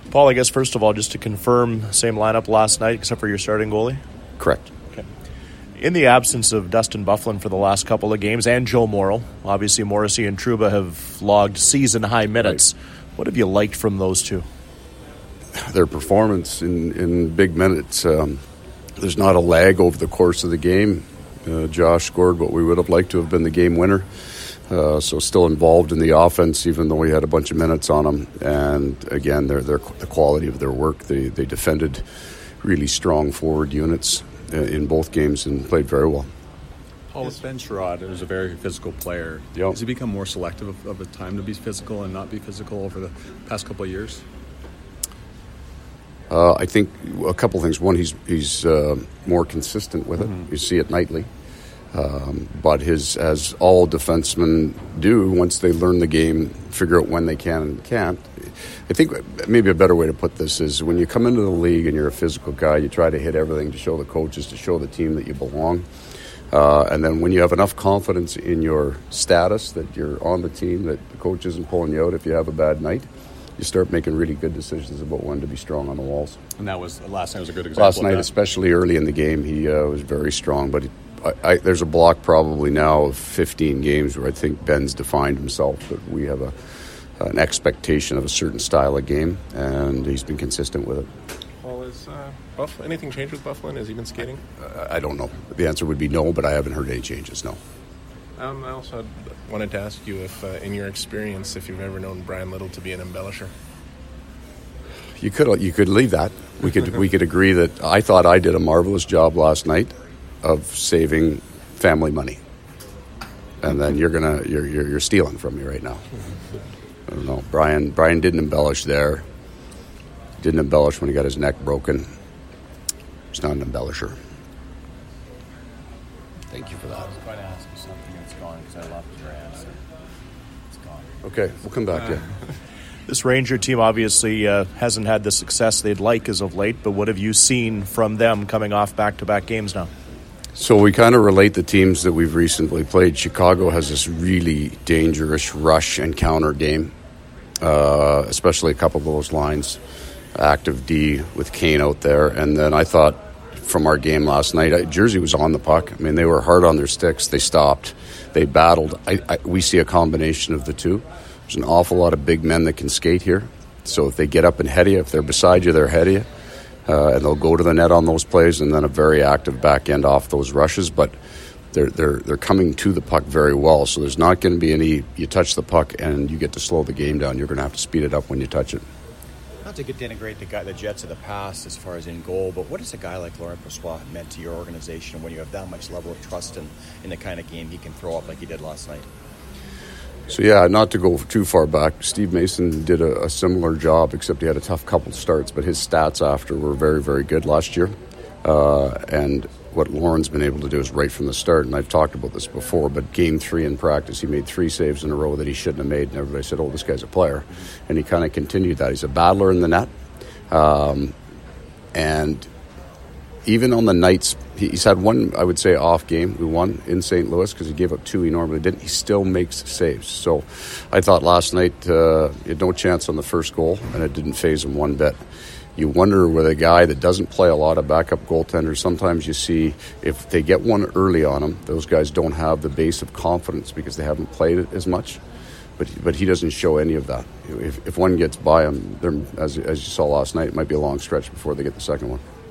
Paul, I guess first of all, just to confirm, same lineup last night except for your starting goalie? Correct. Okay. In the absence of Dustin Byfuglien for the last couple of games and Joe Morrill, obviously Morrissey and Trouba have logged season-high minutes. Right. What have you liked from those two? Their performance in big minutes. There's not a lag over the course of the game. Josh scored what we would have liked to have been the game winner. So still involved in the offense, even though we had a bunch of minutes on them. And again, the quality of their work. They defended really strong forward units in both games and played very well. Paul, with Ben Sherrod, who's a very physical player, has he become more selective of the time to be physical and not be physical over the past couple of years? I think a couple things. One, he's more consistent with it. You see it nightly. But as all defensemen do, once they learn the game, figure out when they can and can't. I think maybe a better way to put this is when you come into the league and you're a physical guy, you try to hit everything to show the coaches, to show the team that you belong. And then when you have enough confidence in your status that you're on the team, that the coach isn't pulling you out if you have a bad night, you start making really good decisions about when to be strong on the walls. And that was last night was a good example. Last night, especially early in the game, he was very strong. But there's a block probably now of 15 games where I think Ben's defined himself, that we have an expectation of a certain style of game, and he's been consistent with it. Paul, is anything changed with Byfuglien? Has he been skating? I don't know. The answer would be no, but I haven't heard any changes, no. I also wanted to ask you if, in your experience, if you've ever known Brian Little to be an embellisher. You could leave that. We could agree that I thought I did a marvelous job last night of saving family money, and then you're stealing from me right now. I don't know. Brian didn't embellish there. Didn't embellish when he got his neck broken. He's not an embellisher. Thank you for that. I was going to ask you something that's gone because I loved your answer. It's gone. Okay, we'll come back. Yeah. This Ranger team obviously hasn't had the success they'd like as of late, but what have you seen from them coming off back-to-back games now? So we kind of relate the teams that we've recently played. Chicago has this really dangerous rush and counter game, especially a couple of those lines. Active D with Kane out there. And then I thought from our game last night, Jersey was on the puck. I mean, they were hard on their sticks. They stopped. They battled. We see a combination of the two. There's an awful lot of big men that can skate here. So if they get up and head you, if they're beside you, they're ahead of you. And they'll go to the net on those plays, and then a very active back end off those rushes. But they're coming to the puck very well. So there's not going to be any, you touch the puck and you get to slow the game down. You're going to have to speed it up when you touch it. Not to denigrate the Jets of the past as far as in goal, but what has a guy like Laurent Brossoit meant to your organization when you have that much level of trust in the kind of game he can throw up like he did last night? So, yeah, not to go too far back, Steve Mason did a similar job, except he had a tough couple starts, but his stats after were very, very good last year. And what Lauren's been able to do is right from the start, and I've talked about this before, but game 3 in practice, he made 3 saves in a row that he shouldn't have made, and everybody said, oh, this guy's a player. And he kind of continued that. He's a battler in the net. And even on the nights, he's had one, I would say, off game. We won in St. Louis because he gave up 2 he normally didn't. He still makes saves. So I thought last night he had no chance on the first goal, and it didn't faze him one bit. You wonder with a guy that doesn't play a lot of backup goaltenders, sometimes you see if they get one early on him, those guys don't have the base of confidence because they haven't played it as much. But he doesn't show any of that. If one gets by him, as you saw last night, it might be a long stretch before they get the second one.